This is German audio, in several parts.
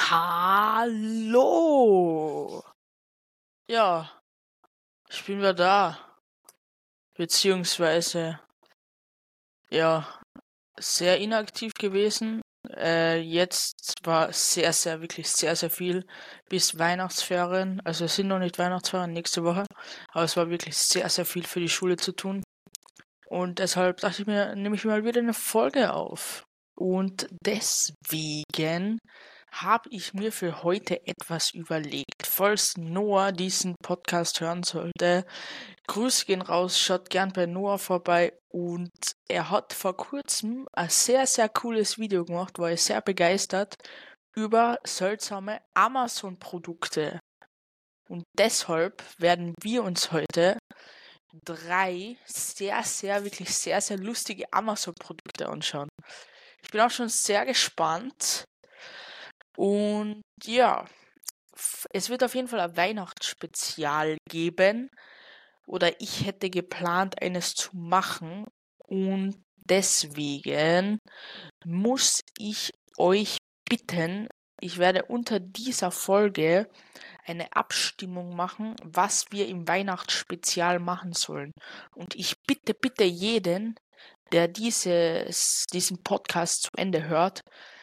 Hallo! Ja, ich bin wieder da. Beziehungsweise, ja, sehr inaktiv gewesen. Jetzt war wirklich sehr, sehr viel bis Weihnachtsferien. Also es sind noch nicht Weihnachtsferien nächste Woche, aber es war wirklich sehr, sehr viel für die Schule zu tun. Und deshalb dachte ich mir, nehme ich mal wieder eine Folge auf. Und deswegen habe ich mir für heute etwas überlegt. Falls Noah diesen Podcast hören sollte, Grüße gehen raus, schaut gern bei Noah vorbei. Und er hat vor kurzem ein sehr, sehr cooles Video gemacht, war ich sehr begeistert, über seltsame Amazon-Produkte. Und deshalb werden wir uns heute 3 wirklich sehr, sehr lustige Amazon-Produkte anschauen. Ich bin auch schon sehr gespannt. Und ja, es wird auf jeden Fall ein Weihnachtsspezial geben. Oder ich hätte geplant, eines zu machen. Und deswegen muss ich euch bitten, ich werde unter dieser Folge eine Abstimmung machen, was wir im Weihnachtsspezial machen sollen. Und ich bitte jeden, der diesen Podcast zu Ende hört,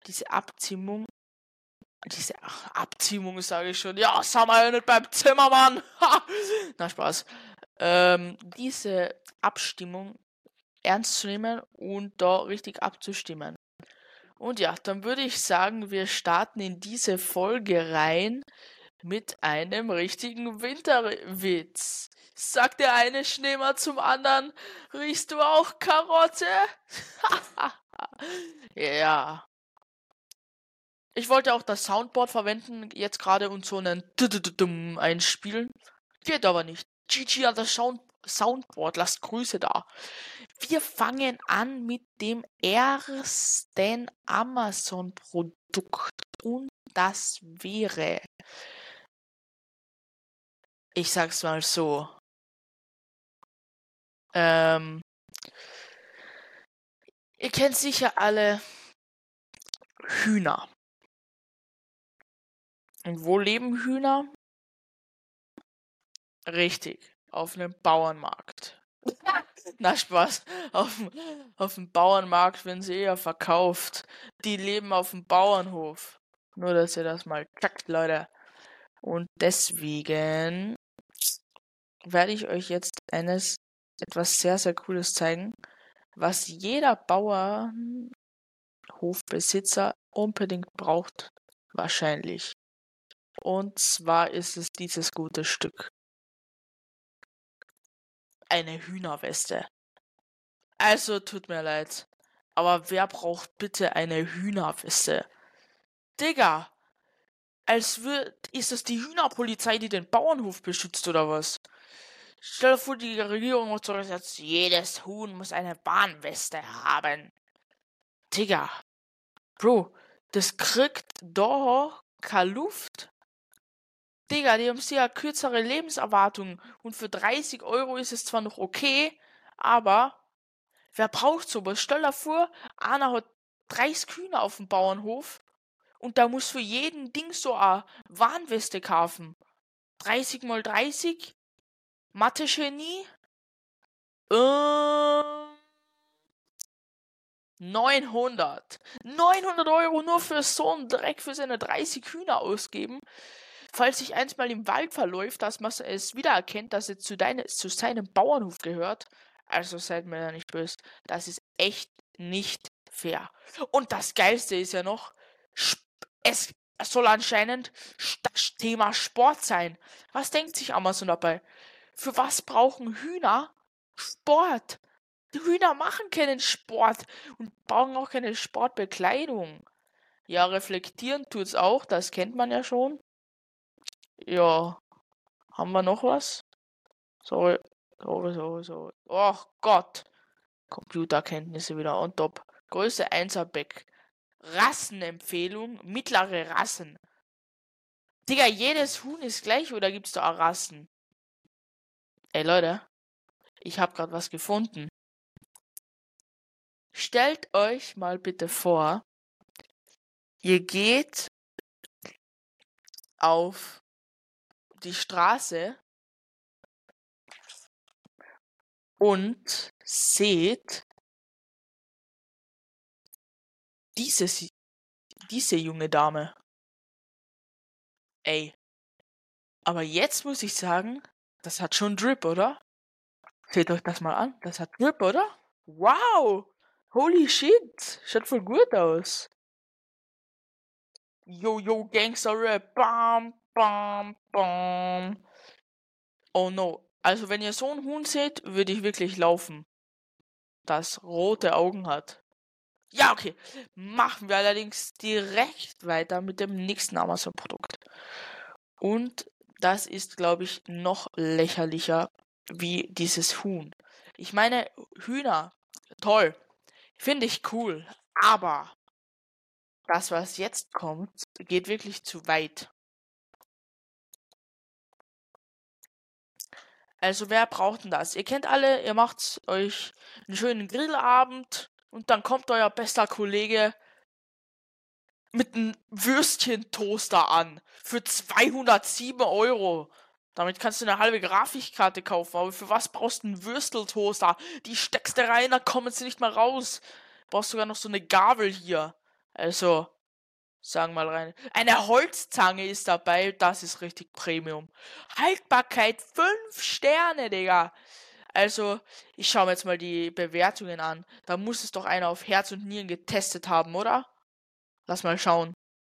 diese Abziehung sage ich schon, ja, sind wir ja nicht beim Zimmermann. Na, Spaß. Diese Abstimmung ernst zu nehmen und da richtig abzustimmen. Und ja, dann würde ich sagen, wir starten in diese Folge rein mit einem richtigen Winterwitz. Sagt der eine Schneemann zum anderen, riechst du auch Karotte? Ja. Ich wollte auch das Soundboard verwenden, jetzt gerade und so einen einspielen. Geht aber nicht. GG hat das Soundboard, lasst Grüße da. Wir fangen an mit dem ersten Amazon-Produkt. Und das wäre, ich sag's mal so, ihr kennt sicher alle Hühner. Und wo leben Hühner? Richtig, auf einem Bauernmarkt. Na, Spaß. Auf dem Bauernmarkt werden sie eher verkauft. Die leben auf dem Bauernhof. Nur, dass ihr das mal checkt, Leute. Und deswegen werde ich euch jetzt etwas sehr, sehr Cooles zeigen, was jeder Bauernhofbesitzer unbedingt braucht. Wahrscheinlich. Und zwar ist es dieses gute Stück. Eine Hühnerweste. Also, tut mir leid. Aber wer braucht bitte eine Hühnerweste? Digga, ist das die Hühnerpolizei, die den Bauernhof beschützt oder was? Stell dir vor, die Regierung hat so gesagt, jedes Huhn muss eine Warnweste haben. Digga, Bro, das kriegt da keine Luft. Digga, die haben sehr kürzere Lebenserwartung und für 30 Euro ist es zwar noch okay, aber wer braucht sowas? Stell dir vor, einer hat 30 Hühner auf dem Bauernhof und da muss für jeden Ding so eine Warnweste kaufen. 30 mal 30? Mathe-Genie? 900. 900 Euro nur für so einen Dreck für seine 30 Hühner ausgeben. Falls sich eins mal im Wald verläuft, dass man es wiedererkennt, dass es zu seinem Bauernhof gehört. Also seid mir ja nicht böse. Das ist echt nicht fair. Und das Geilste ist ja noch, es soll anscheinend das Thema Sport sein. Was denkt sich Amazon dabei? Für was brauchen Hühner Sport? Die Hühner machen keinen Sport und brauchen auch keine Sportbekleidung. Ja, reflektieren tut's auch, das kennt man ja schon. Ja, haben wir noch was? Sorry. Sorry. Oh Gott. Computerkenntnisse wieder on top. Größe 1er Back. Rassenempfehlung, mittlere Rassen. Digga, jedes Huhn ist gleich oder gibt's da auch Rassen? Ey Leute, ich hab grad was gefunden. Stellt euch mal bitte vor, ihr geht auf die Straße und seht diese junge Dame. Ey, aber jetzt muss ich sagen, das hat schon Drip, oder? Seht euch das mal an. Das hat Drip, oder? Wow! Holy shit! Schaut voll gut aus. Yo, yo, Gangster Rap. Bam, bam, bam. Oh no. Also, wenn ihr so einen Huhn seht, würde ich wirklich laufen. Das rote Augen hat. Ja, okay. Machen wir allerdings direkt weiter mit dem nächsten Amazon-Produkt. Und das ist, glaube ich, noch lächerlicher wie dieses Huhn. Ich meine, Hühner, toll, finde ich cool, aber das, was jetzt kommt, geht wirklich zu weit. Also wer braucht denn das? Ihr kennt alle, ihr macht euch einen schönen Grillabend und dann kommt euer bester Kollege mit einem Würstchentoaster an für 207 Euro. Damit kannst du eine halbe Grafikkarte kaufen, aber für was brauchst du einen Würsteltoaster? Die steckst du rein, dann kommen sie nicht mehr raus. Brauchst sogar noch so eine Gabel hier. Also, sagen mal rein. Eine Holzzange ist dabei, das ist richtig Premium. Haltbarkeit 5 Sterne, Digga. Also, ich schaue mir jetzt mal die Bewertungen an. Da muss es doch einer auf Herz und Nieren getestet haben, oder? Lass mal schauen.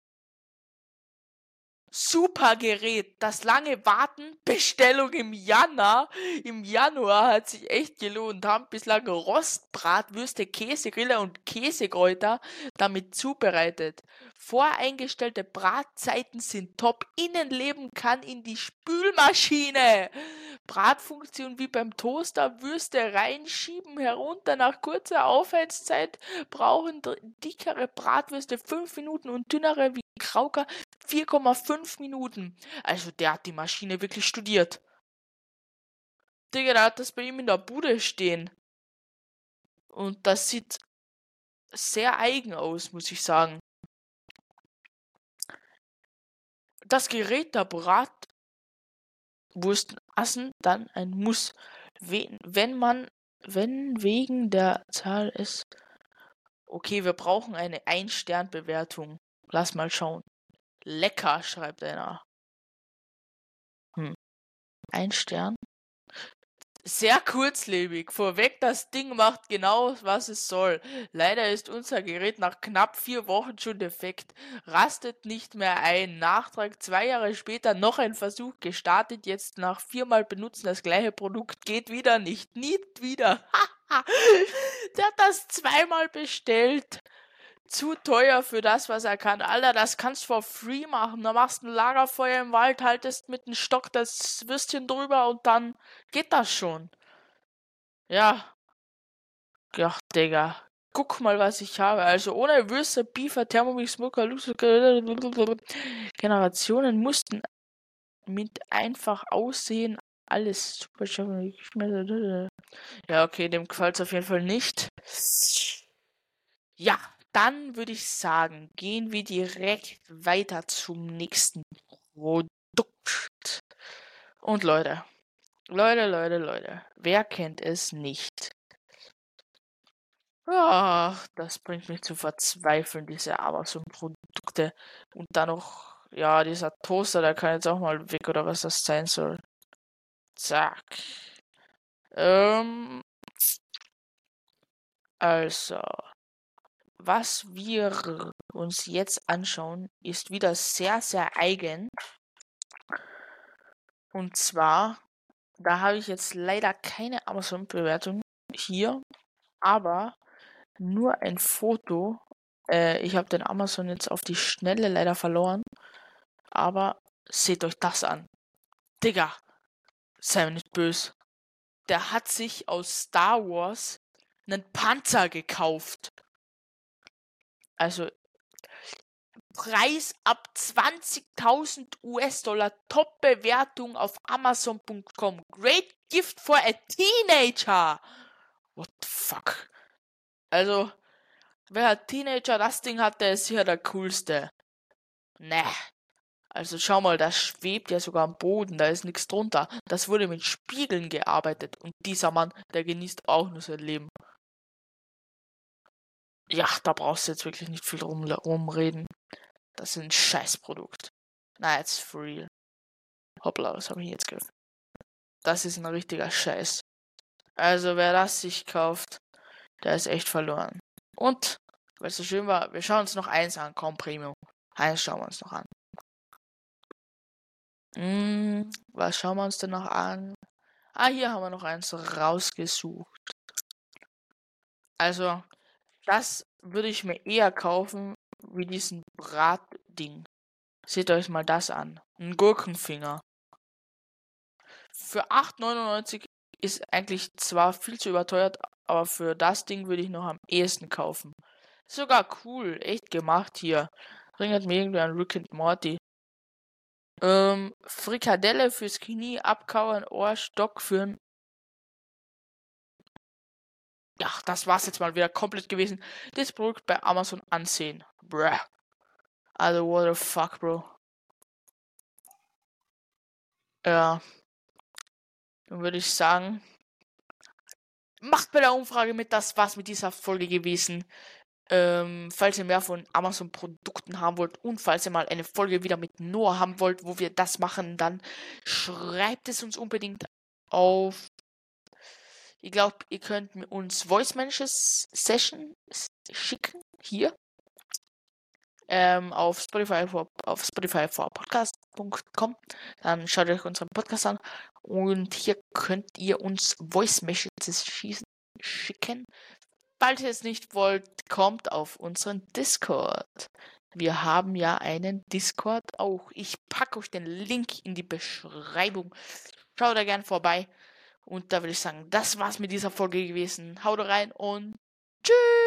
Super Gerät. Das lange Warten, Bestellung im Januar. Im Januar hat sich echt gelohnt. Haben bislang Rostbratwürste, Käsegriller und Käsekräuter damit zubereitet. Voreingestellte Bratzeiten sind top. Innenleben kann in die Spülmaschine. Bratfunktion wie beim Toaster. Würste reinschieben, herunter. Nach kurzer Aufheizzeit brauchen dickere Bratwürste 5 Minuten und dünnere wie Krauker 4,5 Minuten. Also der hat die Maschine wirklich studiert. Digga, der hat das bei ihm in der Bude stehen. Und das sieht sehr eigen aus, muss ich sagen. Das Gerät der Bratwurstassen dann ein Muss. Wenn wegen der Zahl ist. Okay, wir brauchen eine Ein-Stern-Bewertung. Lass mal schauen. Lecker, schreibt einer. Ein Stern. Sehr kurzlebig. Vorweg, das Ding macht genau, was es soll. Leider ist unser Gerät nach knapp 4 Wochen schon defekt. Rastet nicht mehr ein. Nachtrag 2 Jahre später noch ein Versuch gestartet. Jetzt nach 4-mal benutzen das gleiche Produkt. Geht wieder nicht. Nicht wieder. Der hat das 2-mal bestellt. Zu teuer für das, was er kann. Alter, das kannst du for free machen. Da machst du ein Lagerfeuer im Wald, haltest mit dem Stock das Würstchen drüber und dann geht das schon. Ja, ja, Digga. Guck mal, was ich habe. Also ohne Würste, Beefer, Thermomix, Smoker, Luxus, Generationen mussten mit einfach aussehen. Alles super. Ja, okay, dem gefällt es auf jeden Fall nicht. Ja, dann würde ich sagen, gehen wir direkt weiter zum nächsten Produkt. Und Leute, wer kennt es nicht? Ach, das bringt mich zum Verzweifeln, diese Amazon-Produkte. Und dann noch, ja, dieser Toaster, der kann jetzt auch mal weg, oder was das sein soll. Zack. Ähm, also, was wir uns jetzt anschauen, ist wieder sehr, sehr eigen. Und zwar, da habe ich jetzt leider keine Amazon-Bewertung hier, aber nur ein Foto. Ich habe den Amazon jetzt auf die Schnelle leider verloren, aber seht euch das an. Digga, sei mir nicht böse. Der hat sich aus Star Wars einen Panzer gekauft. Also Preis ab 20.000 US-Dollar, Top-Bewertung auf Amazon.com. Great gift for a teenager. What the fuck? Also, wer als Teenager das Ding hat, der ist sicher der coolste. Ne. Also schau mal, das schwebt ja sogar am Boden, da ist nichts drunter. Das wurde mit Spiegeln gearbeitet und dieser Mann, der genießt auch nur sein Leben. Ja, da brauchst du jetzt wirklich nicht viel rumreden. Das ist ein Scheißprodukt. Na, jetzt for real. Hoppla, was habe ich jetzt gehört? Das ist ein richtiger Scheiß. Also wer das sich kauft, der ist echt verloren. Und, weil es so schön war, wir schauen uns noch eins an, komm Premium. Eins schauen wir uns noch an. Was schauen wir uns denn noch an? Ah, hier haben wir noch eins rausgesucht. Also, das würde ich mir eher kaufen, wie diesen Bratding. Seht euch mal das an. Ein Gurkenfinger. Für 8,99 ist eigentlich zwar viel zu überteuert, aber für das Ding würde ich noch am ehesten kaufen. Sogar cool, echt gemacht hier. Erinnert mir irgendwie an Rick and Morty. Frikadelle fürs Knie, abkauern, Ohr, Stock führen. Ja, das war's jetzt mal wieder komplett gewesen. Das Produkt bei Amazon ansehen. Bruh. Also, what the fuck, Bro. Ja, dann würde ich sagen, macht bei der Umfrage mit, das war's mit dieser Folge gewesen. Falls ihr mehr von Amazon-Produkten haben wollt und falls ihr mal eine Folge wieder mit Noah haben wollt, wo wir das machen, dann schreibt es uns unbedingt auf. Ich glaube, ihr könnt uns Voice Messages Session schicken, hier. Auf Spotify vor podcast.com. Dann schaut euch unseren Podcast an und hier könnt ihr uns Voice Messages schicken. Falls ihr es nicht wollt, kommt auf unseren Discord. Wir haben ja einen Discord auch. Ich packe euch den Link in die Beschreibung. Schaut da gern vorbei. Und da würde ich sagen, das war's mit dieser Folge gewesen. Haut rein und tschüss!